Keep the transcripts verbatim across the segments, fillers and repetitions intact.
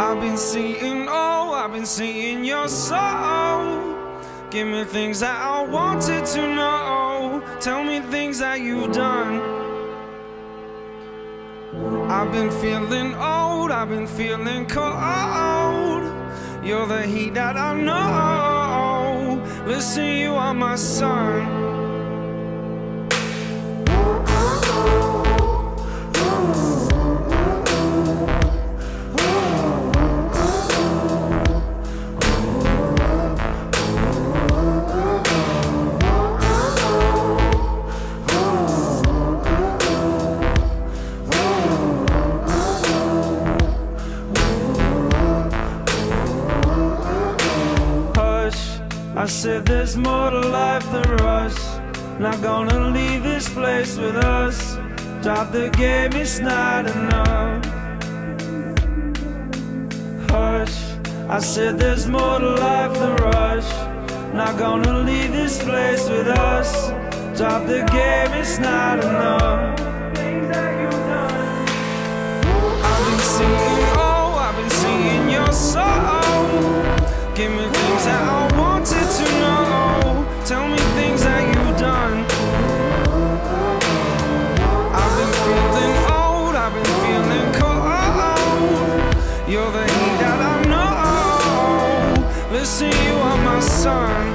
I've been seeing, oh, I've been seeing your soul. Give me things that I wanted to know. Tell me things that you've done. I've been feeling old, I've been feeling cold. You're the heat that I know. Listen, you are my sun. I said there's more to life than rush. Not gonna leave this place with us. Drop the game, it's not enough. Hush, I said there's more to life than rush. Not gonna leave this place with us. Drop the game, it's not enough. I've been seeing, oh, I've been seeing your soul. Give me things that I wanted to know. Tell me things that you've done. I've been feeling old, I've been feeling cold. You're the heat that I know. Listen, you are my sun.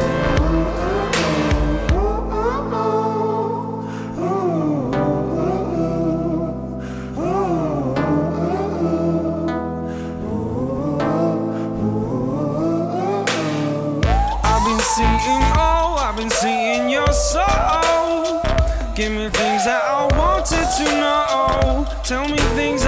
Seeing, oh, I've been seeing your soul. Give me things that I wanted to know. Tell me things